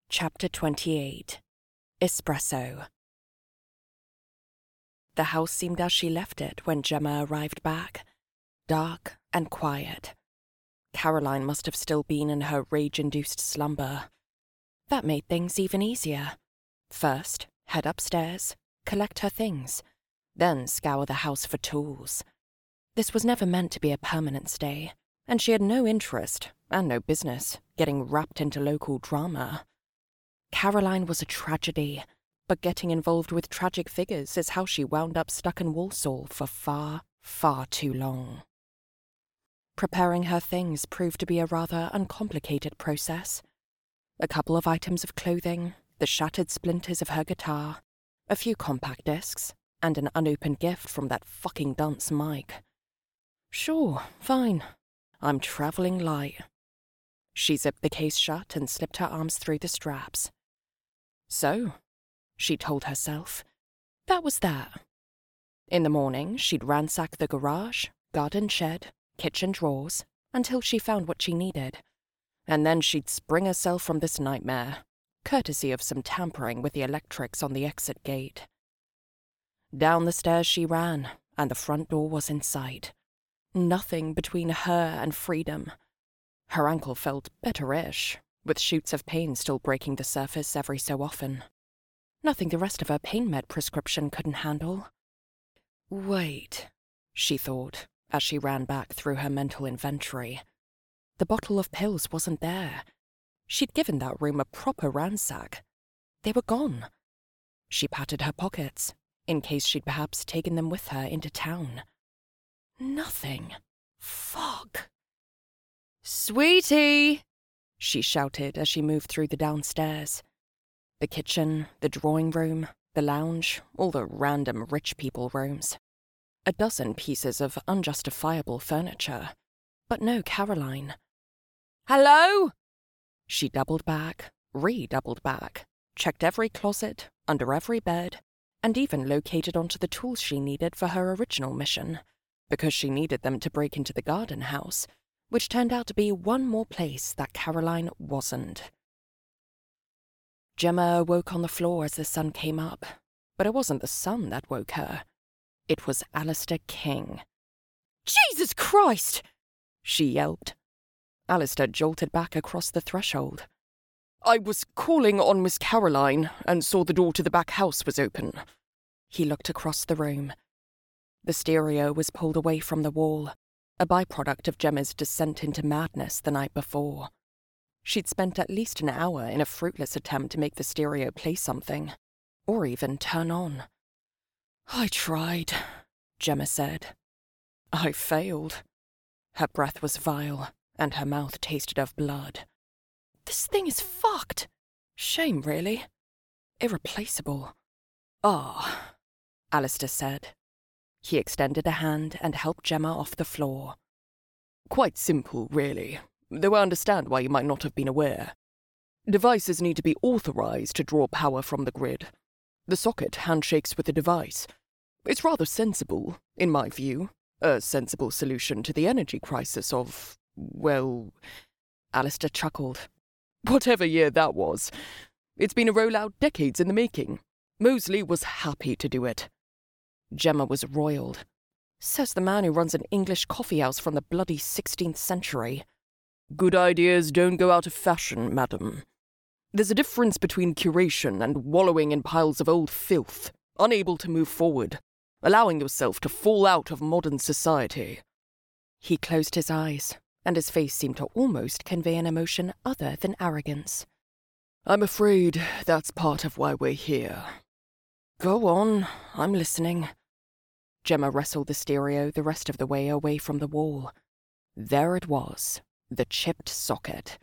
Chapter 28. Espresso. The house seemed as she left it when Gemma arrived back, dark and quiet. Caroline must have still been in her rage-induced slumber. That made things even easier. First, head upstairs, collect her things, then scour the house for tools. This was never meant to be a permanent stay, and she had no interest, and no business, getting wrapped into local drama. Caroline was a tragedy, but getting involved with tragic figures is how she wound up stuck in Walsall for far, far too long. Preparing her things proved to be a rather uncomplicated process. A couple of items of clothing, the shattered splinters of her guitar, a few compact discs, and an unopened gift from that fucking dunce Mike. Sure, fine. I'm travelling light. She zipped the case shut and slipped her arms through the straps. So, she told herself, that was that. In the morning, she'd ransack the garage, garden shed, kitchen drawers, until she found what she needed. And then she'd spring herself from this nightmare, courtesy of some tampering with the electrics on the exit gate. Down the stairs she ran, and the front door was in sight. Nothing between her and freedom. Her ankle felt better-ish, with shoots of pain still breaking the surface every so often. Nothing the rest of her pain med prescription couldn't handle. Wait, she thought, as she ran back through her mental inventory. The bottle of pills wasn't there. She'd given that room a proper ransack. They were gone. She patted her pockets, in case she'd perhaps taken them with her into town. Nothing. Fuck. Sweetie! She shouted as she moved through the downstairs. The kitchen, the drawing room, the lounge, all the random rich people rooms. A dozen pieces of unjustifiable furniture. But no Caroline. Hello? She doubled back, redoubled back, checked every closet, under every bed, and even located onto the tools she needed for her original mission, because she needed them to break into the garden house, which turned out to be one more place that Caroline wasn't. Gemma awoke on the floor as the sun came up, but it wasn't the sun that woke her. It was Alistair King. Jesus Christ! She yelped. Alistair jolted back across the threshold. I was calling on Miss Caroline and saw the door to the back house was open. He looked across the room. The stereo was pulled away from the wall, a byproduct of Gemma's descent into madness the night before. She'd spent at least an hour in a fruitless attempt to make the stereo play something, or even turn on. I tried, Gemma said. I failed. Her breath was vile, and her mouth tasted of blood. This thing is fucked. Shame, really. Irreplaceable. Ah, Alistair said. He extended a hand and helped Gemma off the floor. Quite simple, really, though I understand why you might not have been aware. Devices need to be authorized to draw power from the grid. The socket handshakes with the device. It's rather sensible, in my view. A sensible solution to the energy crisis of, well... Alistair chuckled. Whatever year that was. It's been a rollout decades in the making. Moseley was happy to do it. Gemma was roiled. Says the man who runs an English coffee house from the bloody 16th century. Good ideas don't go out of fashion, madam. There's a difference between curation and wallowing in piles of old filth, unable to move forward, allowing yourself to fall out of modern society. He closed his eyes, and his face seemed to almost convey an emotion other than arrogance. I'm afraid that's part of why we're here. Go on, I'm listening. Gemma wrestled the stereo the rest of the way away from the wall. There it was, the chipped socket.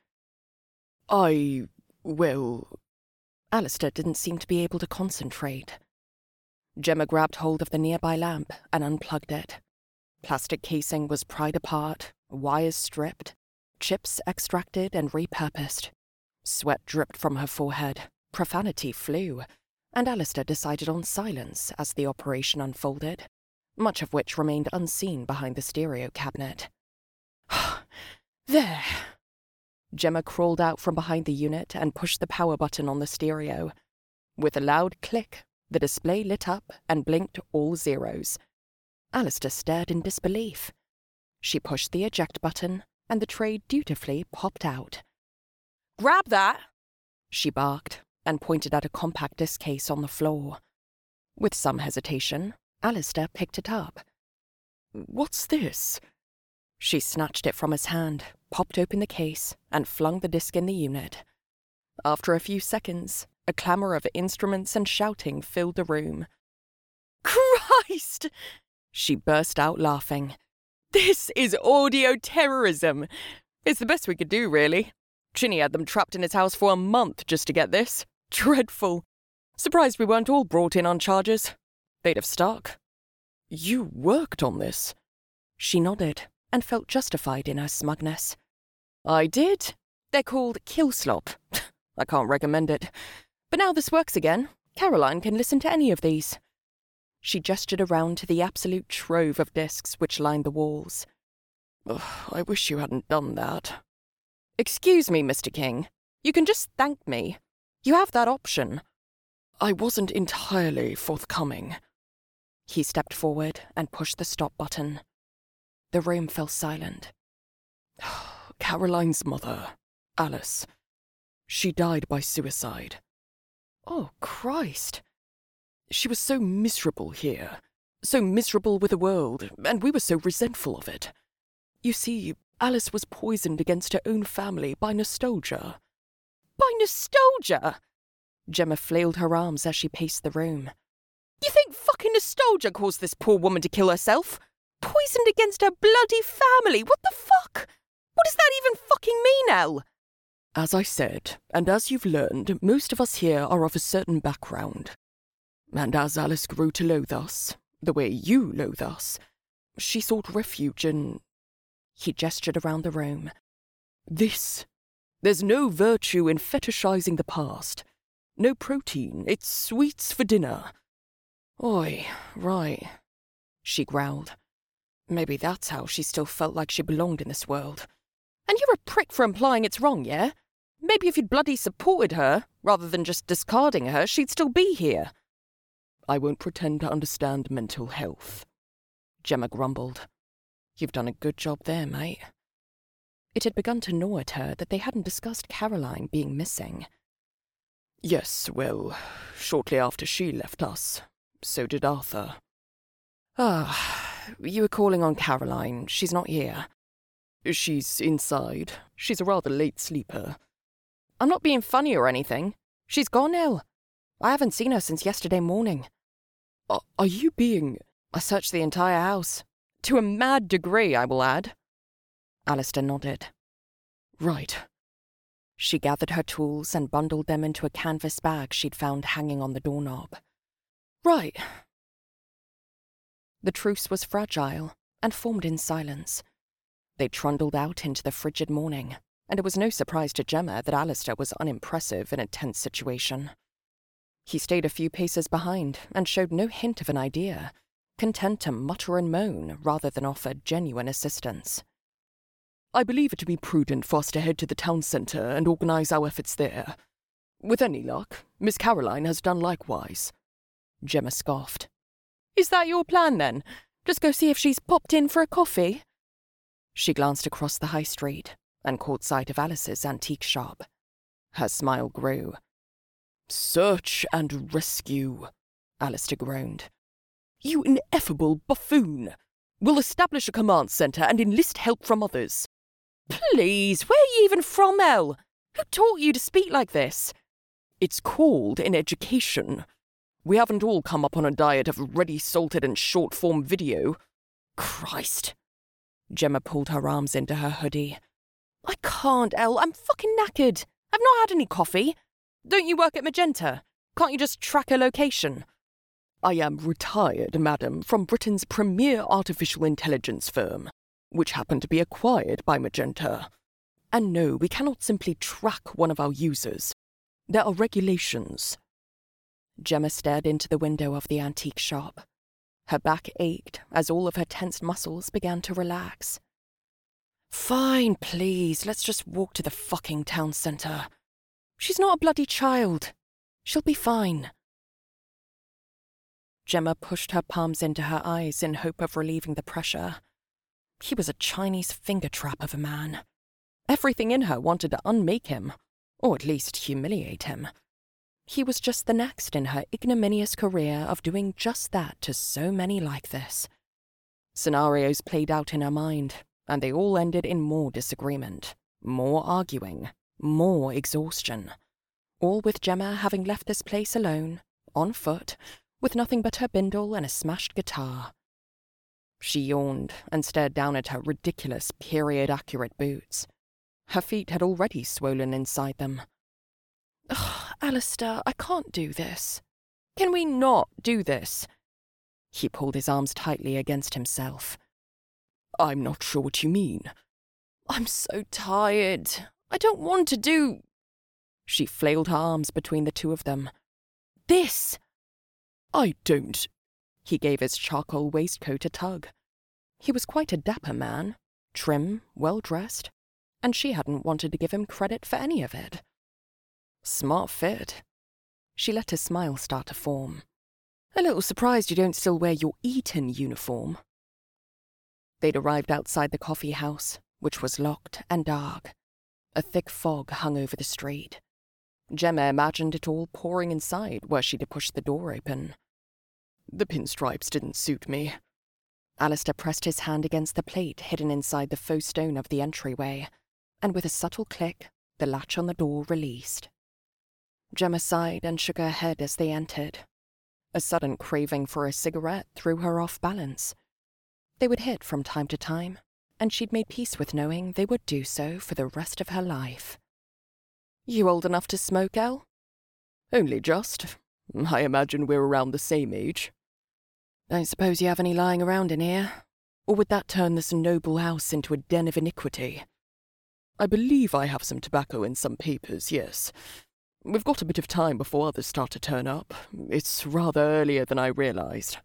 Well... Alistair didn't seem to be able to concentrate. Gemma grabbed hold of the nearby lamp and unplugged it. Plastic casing was pried apart, wires stripped, chips extracted and repurposed. Sweat dripped from her forehead, profanity flew, and Alistair decided on silence as the operation unfolded, much of which remained unseen behind the stereo cabinet. There. Gemma crawled out from behind the unit and pushed the power button on the stereo. With a loud click, the display lit up and blinked all zeros. Alistair stared in disbelief. She pushed the eject button, and the tray dutifully popped out. "Grab that!" she barked, and pointed at a compact disc case on the floor. With some hesitation, Alistair picked it up. "What's this?" She snatched it from his hand, popped open the case, and flung the disc in the unit. After a few seconds, a clamour of instruments and shouting filled the room. "Christ!" She burst out laughing. "This is audio terrorism. It's the best we could do, really. Chinny had them trapped in his house for a month just to get this. Dreadful. Surprised we weren't all brought in on charges. They'd have stuck." "You worked on this?" She nodded and felt justified in her smugness. "I did. They're called Kill Slop. I can't recommend it. But now this works again. Caroline can listen to any of these." She gestured around to the absolute trove of discs which lined the walls. "I wish you hadn't done that." "Excuse me, Mr. King. You can just thank me. You have that option." "I wasn't entirely forthcoming." He stepped forward and pushed the stop button. The room fell silent. "Caroline's mother, Alice. She died by suicide." "Oh, Christ." "She was so miserable here, so miserable with the world, and we were so resentful of it. You see, Alice was poisoned against her own family by nostalgia." "By nostalgia?" Gemma flailed her arms as she paced the room. "You think fucking nostalgia caused this poor woman to kill herself? Poisoned against her bloody family? What the fuck? What does that even fucking mean, Elle?" "As I said, and as you've learned, most of us here are of a certain background. And as Alice grew to loathe us, the way you loathe us, she sought refuge in..." He gestured around the room. "This. There's no virtue in fetishizing the past. No protein. It's sweets for dinner." "Oi, right," she growled. Maybe that's how she still felt like she belonged in this world. "And you're a prick for implying it's wrong, yeah? Maybe if you'd bloody supported her, rather than just discarding her, she'd still be here." "I won't pretend to understand mental health," Gemma grumbled. "You've done a good job there, mate." It had begun to gnaw at her that they hadn't discussed Caroline being missing. "Yes, well, shortly after she left us, so did Arthur." "Ah, you were calling on Caroline. She's not here." "She's inside. She's a rather late sleeper." "I'm not being funny or anything. She's gone, Elle. I haven't seen her since yesterday morning." Are you being..." "I searched the entire house. To a mad degree, I will add." Alistair nodded. "Right." She gathered her tools and bundled them into a canvas bag she'd found hanging on the doorknob. "Right." The truce was fragile and formed in silence. They trundled out into the frigid morning, and it was no surprise to Gemma that Alistair was unimpressive in a tense situation. He stayed a few paces behind and showed no hint of an idea, content to mutter and moan rather than offer genuine assistance. "I believe it to be prudent for us to head to the town centre and organise our efforts there. With any luck, Miss Caroline has done likewise." Gemma scoffed. "Is that your plan, then? Just go see if she's popped in for a coffee?" She glanced across the high street and caught sight of Alice's antique shop. Her smile grew. "Search and rescue," Alistair groaned. "You ineffable buffoon! We'll establish a command centre and enlist help from others." "Please, where are you even from, Elle? Who taught you to speak like this?" "It's called an education. We haven't all come up on a diet of ready salted and short-form video." "Christ." Gemma pulled her arms into her hoodie. "I can't, Elle. I'm fucking knackered. I've not had any coffee. Don't you work at Magenta? Can't you just track a location?" "I am retired, madam, from Britain's premier artificial intelligence firm, which happened to be acquired by Magenta. And no, we cannot simply track one of our users. There are regulations." Gemma stared into the window of the antique shop. Her back ached as all of her tensed muscles began to relax. Fine, please, let's just walk to the fucking town centre. She's not a bloody child. She'll be fine. Gemma pushed her palms into her eyes in hope of relieving the pressure. He was a Chinese finger trap of a man. Everything in her wanted to unmake him, or at least humiliate him. He was just the next in her ignominious career of doing just that to so many like this. Scenarios played out in her mind, and they all ended in more disagreement, more arguing, more exhaustion. All with Gemma having left this place alone, on foot, with nothing but her bindle and a smashed guitar. She yawned and stared down at her ridiculous, period-accurate boots. Her feet had already swollen inside them. Ugh, Alistair, I can't do this. Can we not do this? He pulled his arms tightly against himself. I'm not sure what you mean. I'm so tired. I don't want to do... She flailed her arms between the two of them. This! I don't... He gave his charcoal waistcoat a tug. He was quite a dapper man, trim, well-dressed, and she hadn't wanted to give him credit for any of it. Smart fit. She let a smile start to form. A little surprised you don't still wear your Eton uniform. They'd arrived outside the coffee house, which was locked and dark. A thick fog hung over the street. Gemma imagined it all pouring inside were she to push the door open. The pinstripes didn't suit me. Alistair pressed his hand against the plate hidden inside the faux stone of the entryway, and with a subtle click, the latch on the door released. Gemma sighed and shook her head as they entered. A sudden craving for a cigarette threw her off balance. They would hit from time to time, and she'd made peace with knowing they would do so for the rest of her life. You old enough to smoke, Elle? Only just. I imagine we're around the same age. Don't suppose you have any lying around in here? Or would that turn this noble house into a den of iniquity? I believe I have some tobacco in some papers, yes. We've got a bit of time before others start to turn up. It's rather earlier than I realised.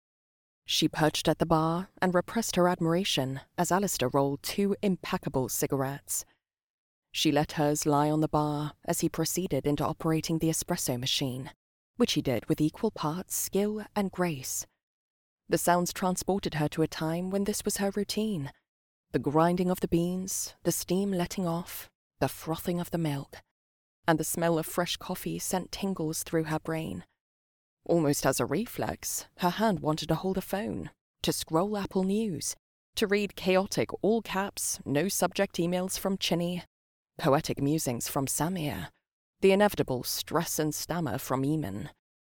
She perched at the bar and repressed her admiration as Alistair rolled 2 impeccable cigarettes. She let hers lie on the bar as he proceeded into operating the espresso machine, which he did with equal parts skill and grace. The sounds transported her to a time when this was her routine. The grinding of the beans, the steam letting off, the frothing of the milk, and the smell of fresh coffee sent tingles through her brain. Almost as a reflex, her hand wanted to hold a phone, to scroll Apple News, to read chaotic all-caps, no-subject emails from Chinny, poetic musings from Samir, the inevitable stress and stammer from Eamon.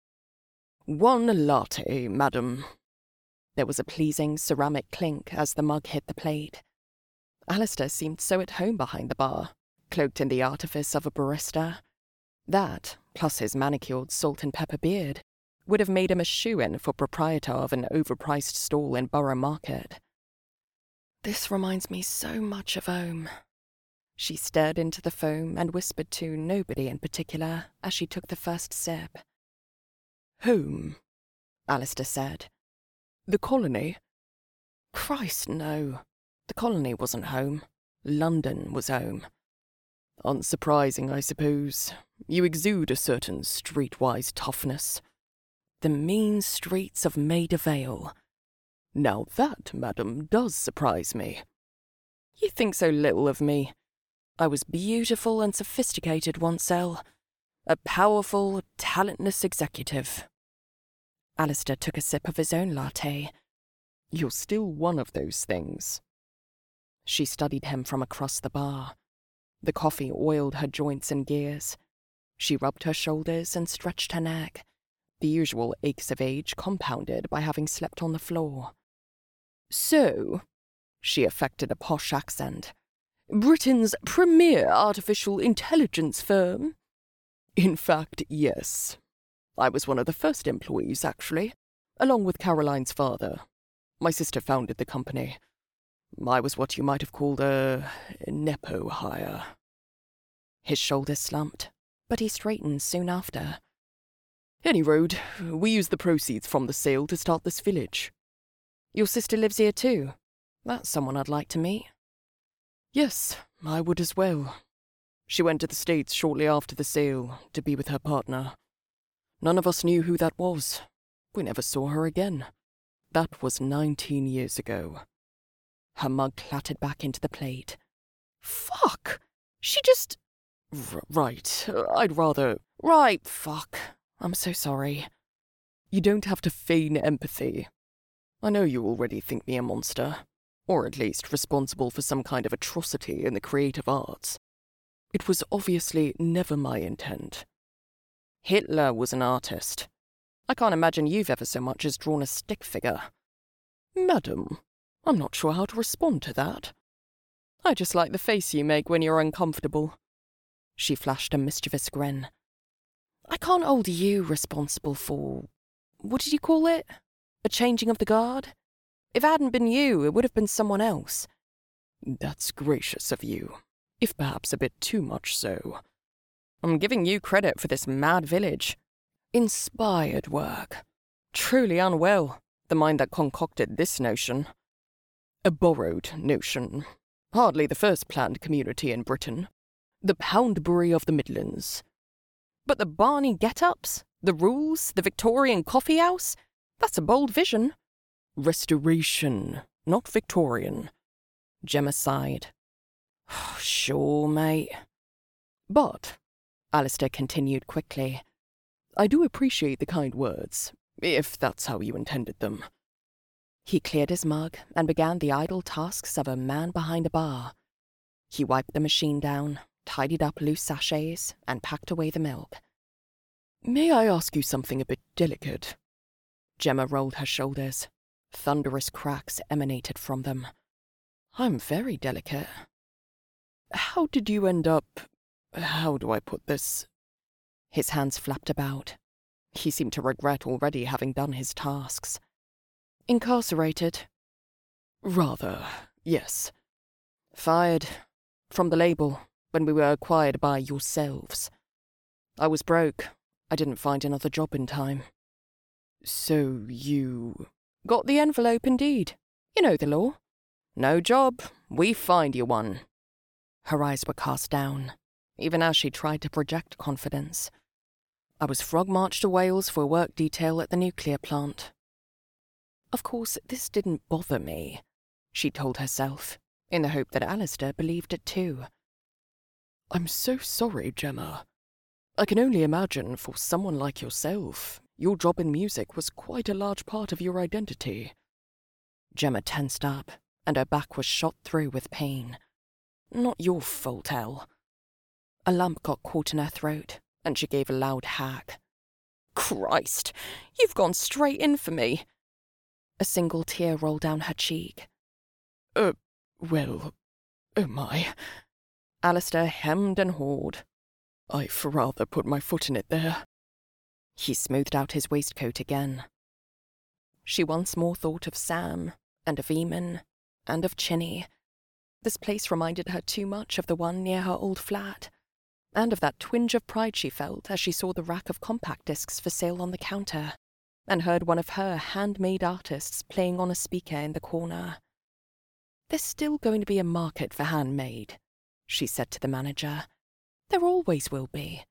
1 latte, madam. There was a pleasing ceramic clink as the mug hit the plate. Alistair seemed so at home behind the bar, cloaked in the artifice of a barista. That, plus his manicured salt and pepper beard, would have made him a shoo-in for proprietor of an overpriced stall in Borough Market. This reminds me so much of home. She stared into the foam and whispered to nobody in particular as she took the first sip. Home, Alistair said. The colony? Christ, no. The colony wasn't home. London was home. Unsurprising, I suppose. You exude a certain streetwise toughness. The mean streets of Maida Vale. Now that, madam, does surprise me. You think so little of me. I was beautiful and sophisticated once, Elle. A powerful, talentless executive. Alistair took a sip of his own latte. You're still one of those things. She studied him from across the bar. The coffee oiled her joints and gears. She rubbed her shoulders and stretched her neck, the usual aches of age compounded by having slept on the floor. So, she affected a posh accent, Britain's premier artificial intelligence firm? In fact, yes. I was one of the first employees, actually, along with Caroline's father. My sister founded the company. I was what you might have called a nepo hire. His shoulders slumped, but he straightened soon after. Any road, we used the proceeds from the sale to start this village. Your sister lives here too? That's someone I'd like to meet. Yes, I would as well. She went to the States shortly after the sale to be with her partner. None of us knew who that was. We never saw her again. That was 19 years ago. Her mug clattered back into the plate. Fuck! She just... Right, I'd rather... Right, fuck. I'm so sorry. You don't have to feign empathy. I know you already think me a monster, or at least responsible for some kind of atrocity in the creative arts. It was obviously never my intent. Hitler was an artist. I can't imagine you've ever so much as drawn a stick figure. Madam, I'm not sure how to respond to that. I just like the face you make when you're uncomfortable. She flashed a mischievous grin. I can't hold you responsible for... what did you call it? A changing of the guard? If it hadn't been you, it would have been someone else. That's gracious of you, if perhaps a bit too much so. I'm giving you credit for this mad village. Inspired work. Truly unwell, the mind that concocted this notion. A borrowed notion. Hardly the first planned community in Britain. The Poundbury of the Midlands. But the Barney get-ups, the rules, the Victorian coffee house, that's a bold vision. Restoration, not Victorian. Gemma sighed. Sure, mate. But, Alistair continued quickly, I do appreciate the kind words, if that's how you intended them. He cleared his mug and began the idle tasks of a man behind a bar. He wiped the machine down, tidied up loose sachets, and packed away the milk. May I ask you something a bit delicate? Gemma rolled her shoulders. Thunderous cracks emanated from them. I'm very delicate. How did you end up... how do I put this? His hands flapped about. He seemed to regret already having done his tasks. Incarcerated. Rather, yes. Fired. From the label, when we were acquired by yourselves. I was broke. I didn't find another job in time. So you... Got the envelope, indeed. You know the law. No job, we find you one. Her eyes were cast down, even as she tried to project confidence. I was frog-marched to Wales for a work detail at the nuclear plant. Of course, this didn't bother me, she told herself, in the hope that Alistair believed it too. I'm so sorry, Gemma. I can only imagine for someone like yourself, your job in music was quite a large part of your identity. Gemma tensed up, and her back was shot through with pain. Not your fault, Elle. A lump got caught in her throat, and she gave a loud hack. Christ, you've gone straight in for me. A single tear rolled down her cheek. Well, oh my. Alistair hemmed and hawed. I've rather put my foot in it there. He smoothed out his waistcoat again. She once more thought of Sam, and of Eamon, and of Chinny. This place reminded her too much of the one near her old flat, and of that twinge of pride she felt as she saw the rack of compact discs for sale on the counter, and heard one of her handmade artists playing on a speaker in the corner. There's still going to be a market for handmade, she said to the manager. There always will be.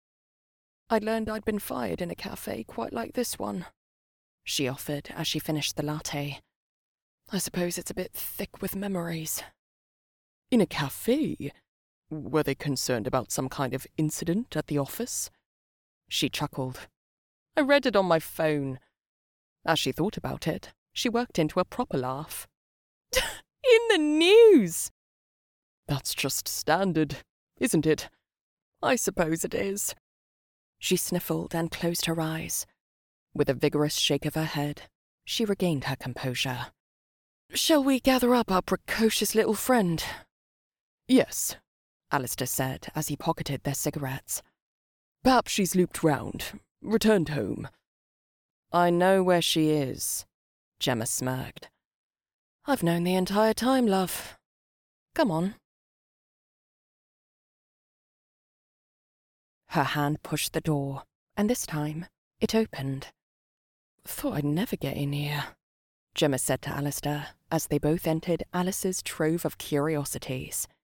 I learned I'd been fired in a cafe quite like this one, she offered as she finished the latte. I suppose it's a bit thick with memories. In a cafe? Were they concerned about some kind of incident at the office? She chuckled. I read it on my phone. As she thought about it, she worked into a proper laugh. In the news! That's just standard, isn't it? I suppose it is. She sniffled and closed her eyes. With a vigorous shake of her head, she regained her composure. Shall we gather up our precocious little friend? Yes, Alistair said as he pocketed their cigarettes. Perhaps she's looped round, returned home. I know where she is, Gemma smirked. I've known the entire time, love. Come on. Her hand pushed the door, and this time it opened. Thought I'd never get in here, Gemma said to Alistair as they both entered Alice's trove of curiosities.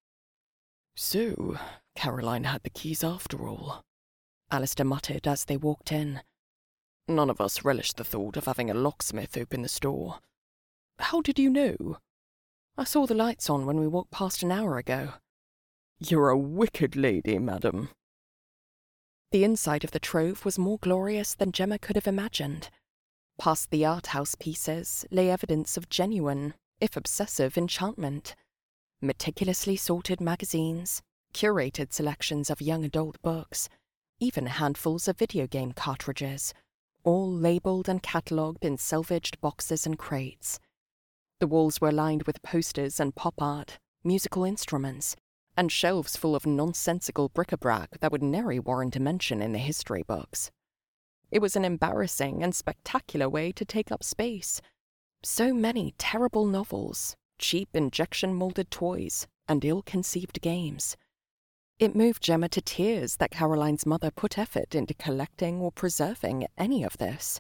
So, Caroline had the keys after all, Alistair muttered as they walked in. None of us relished the thought of having a locksmith open the store. How did you know? I saw the lights on when we walked past an hour ago. You're a wicked lady, madam. The inside of the Trove was more glorious than Gemma could have imagined. Past the art house pieces lay evidence of genuine, if obsessive, enchantment. Meticulously sorted magazines, curated selections of young adult books, even handfuls of video game cartridges, all labelled and catalogued in salvaged boxes and crates. The walls were lined with posters and pop art, musical instruments, and shelves full of nonsensical bric-a-brac that would nary warrant a mention in the history books. It was an embarrassing and spectacular way to take up space. So many terrible novels, cheap injection-molded toys, and ill-conceived games. It moved Gemma to tears that Caroline's mother put effort into collecting or preserving any of this.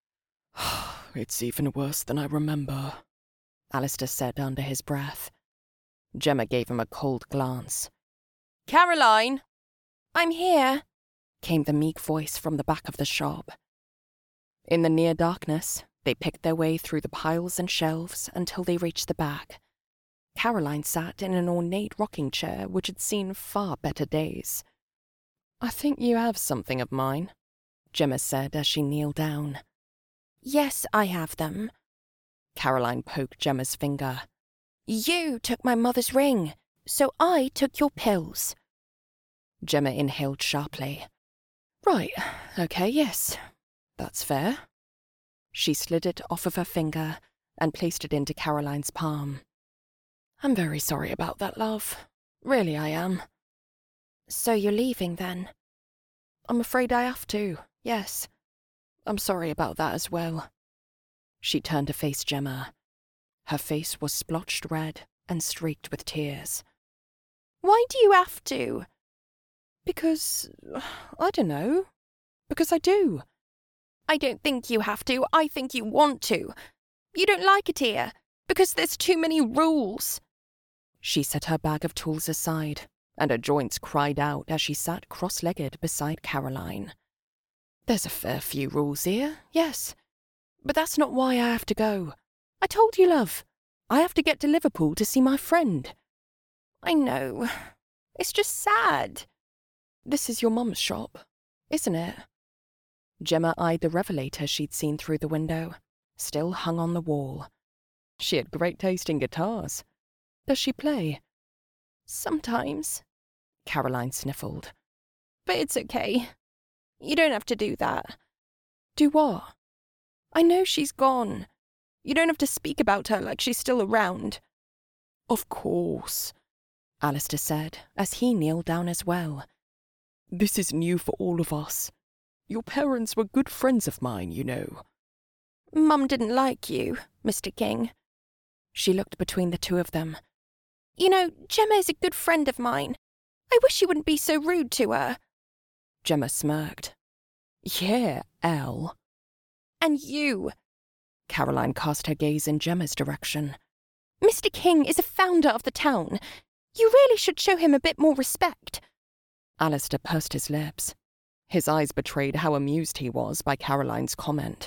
It's even worse than I remember, Alistair said under his breath. Gemma gave him a cold glance. Caroline! I'm here, came the meek voice from the back of the shop. In the near darkness, they picked their way through the piles and shelves until they reached the back. Caroline sat in an ornate rocking chair which had seen far better days. I think you have something of mine, Gemma said as she kneeled down. Yes, I have them. Caroline poked Gemma's finger. You took my mother's ring, so I took your pills. Gemma inhaled sharply. Right, okay, yes, that's fair. She slid it off of her finger and placed it into Caroline's palm. I'm very sorry about that, love. Really, I am. So you're leaving, then? I'm afraid I have to, yes. I'm sorry about that as well. She turned to face Gemma. Her face was splotched red and streaked with tears. Why do you have to? Because, I don't know. Because I do. I don't think you have to. I think you want to. You don't like it here, because there's too many rules. She set her bag of tools aside, and her joints cried out as she sat cross-legged beside Caroline. There's a fair few rules here, yes. But that's not why I have to go. I told you, love. I have to get to Liverpool to see my friend. I know. It's just sad. This is your mum's shop, isn't it? Gemma eyed the revelator she'd seen through the window, still hung on the wall. She had great taste in guitars. Does she play? Sometimes, Caroline sniffled. But it's okay. You don't have to do that. Do what? I know she's gone. You don't have to speak about her like she's still around. Of course, Alistair said as he kneeled down as well. This is new for all of us. Your parents were good friends of mine, you know. Mum didn't like you, Mr. King. She looked between the two of them. You know, Gemma is a good friend of mine. I wish you wouldn't be so rude to her. Gemma smirked. Yeah, Elle. And you. Caroline cast her gaze in Gemma's direction. Mr. King is a founder of the town. You really should show him a bit more respect. Alistair pursed his lips. His eyes betrayed how amused he was by Caroline's comment.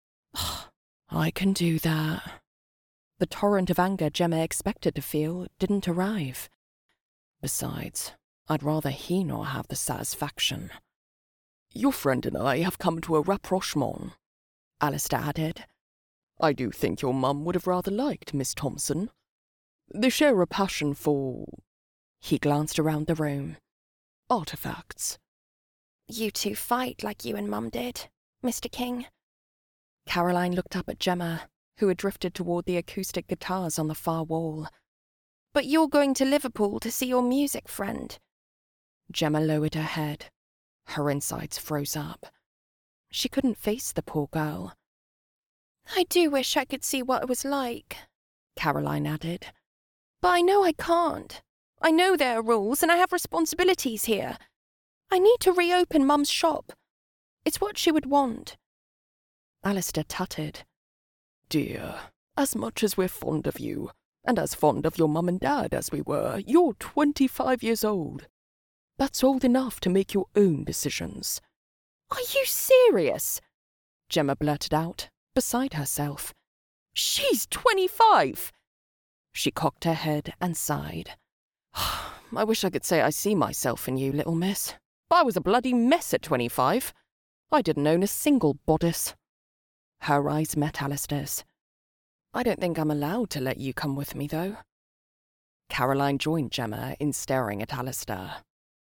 I can do that. The torrent of anger Gemma expected to feel didn't arrive. Besides, I'd rather he not have the satisfaction. Your friend and I have come to a rapprochement, Alistair added. I do think your mum would have rather liked Miss Thompson. They share a passion for... He glanced around the room. Artifacts. You two fight like you and Mum did, Mr. King. Caroline looked up at Gemma, who had drifted toward the acoustic guitars on the far wall. But you're going to Liverpool to see your music friend. Gemma lowered her head. Her insides froze up. She couldn't face the poor girl. I do wish I could see what it was like, Caroline added. But I know I can't. I know there are rules and I have responsibilities here. I need to reopen Mum's shop. It's what she would want. Alistair tutted. Dear, as much as we're fond of you, And as fond of your mum and dad as we were, you're 25 years old. That's old enough to make your own decisions." "Are you serious?" Gemma blurted out, beside herself. "She's 25!" She cocked her head and sighed. "I wish I could say I see myself in you, little miss. But I was a bloody mess at 25. I didn't own a single bodice." Her eyes met Alistair's. "I don't think I'm allowed to let you come with me, though." Caroline joined Gemma in staring at Alistair.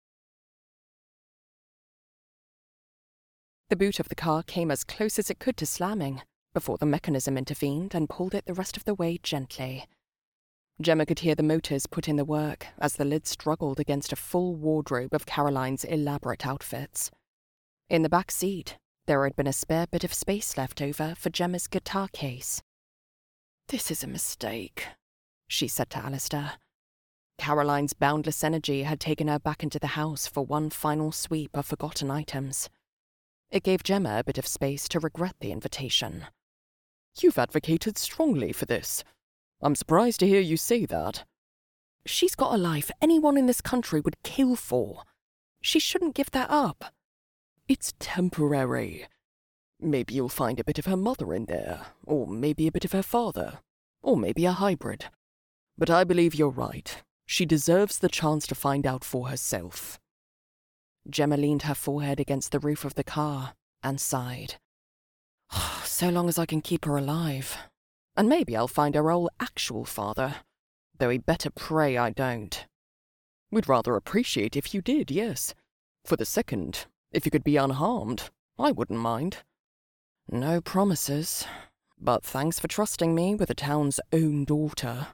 The boot of the car came as close as it could to slamming, before the mechanism intervened and pulled it the rest of the way gently. Gemma could hear the motors put in the work as the lid struggled against a full wardrobe of Caroline's elaborate outfits. In the back seat, there had been a spare bit of space left over for Gemma's guitar case. "This is a mistake," she said to Alistair. Caroline's boundless energy had taken her back into the house for one final sweep of forgotten items. It gave Gemma a bit of space to regret the invitation. "You've advocated strongly for this. I'm surprised to hear you say that." "She's got a life anyone in this country would kill for. She shouldn't give that up." "It's temporary. Maybe you'll find a bit of her mother in there, or maybe a bit of her father, or maybe a hybrid. But I believe you're right. She deserves the chance to find out for herself." Gemma leaned her forehead against the roof of the car and sighed. "So long as I can keep her alive. And maybe I'll find her old actual father, though he'd better pray I don't. We'd rather appreciate if you did, yes. For the second, if you could be unharmed, I wouldn't mind. No promises, but thanks for trusting me with the town's own daughter."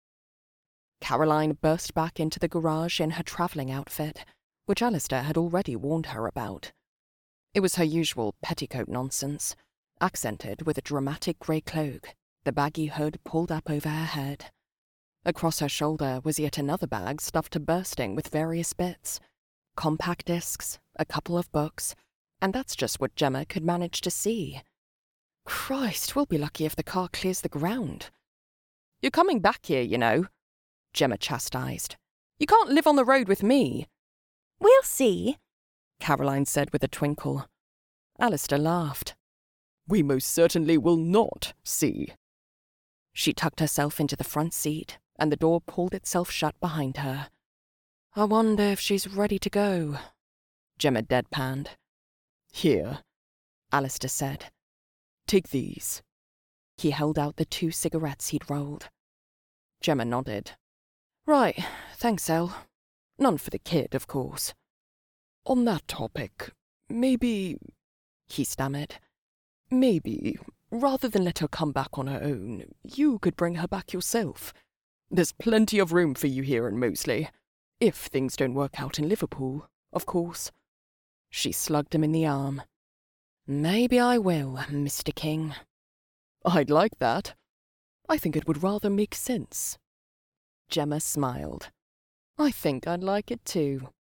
Caroline burst back into the garage in her travelling outfit, which Alistair had already warned her about. It was her usual petticoat nonsense, accented with a dramatic grey cloak, the baggy hood pulled up over her head. Across her shoulder was yet another bag stuffed to bursting with various bits. Compact discs, a couple of books, and that's just what Gemma could manage to see. "Christ, we'll be lucky if the car clears the ground." "You're coming back here, you know," Gemma chastised. "You can't live on the road with me." "We'll see," Caroline said with a twinkle. Alistair laughed. "We most certainly will not see." She tucked herself into the front seat, and the door pulled itself shut behind her. "I wonder if she's ready to go," Gemma deadpanned. "Here," Alistair said. "Take these." He held out the 2 cigarettes he'd rolled. Gemma nodded. "Right, thanks, Elle. None for the kid, of course. On that topic, maybe," he stammered, "maybe, rather than let her come back on her own, you could bring her back yourself. There's plenty of room for you here in Moseley. If things don't work out in Liverpool, of course." She slugged him in the arm. "Maybe I will, Mr. King." "I'd like that. I think it would rather make sense." Gemma smiled. "I think I'd like it too."